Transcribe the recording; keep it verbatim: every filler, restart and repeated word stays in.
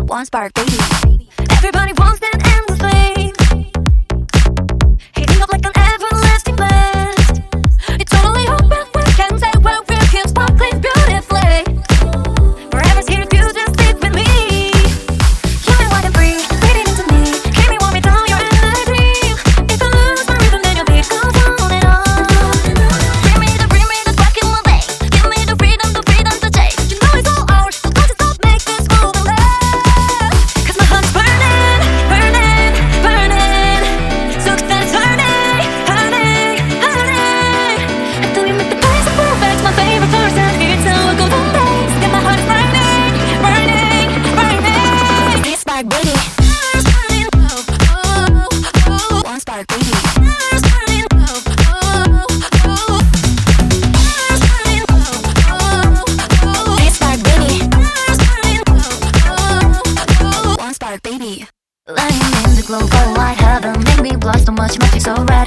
One spark, baby. Everybody wants that endless flame, heating up like an everlasting blast. It's totally open, we can say where we keep sparkling beautifully. Forever's here if you just live with me. Young and wild and free, breathe it into me. Keep me warm without your energy. If I lose my rhythm, then your beat goes on and on. Bring me the, bring me the spark in my veins. Give me the freedom, the freedom to change. You know it's all ours, so don't you stop, make this move and last. Cause my heart's burning, burning, burning. So excited, turning, turning, turning. After we make the place perfect, my favorite person. Here's how I go the days. Yeah, my heart is burning, burning, burning. This spark, baby. One spark, baby. This spark, baby. One spark, baby. Lying in the glow, go light heaven. Make me blush so much, magic so red.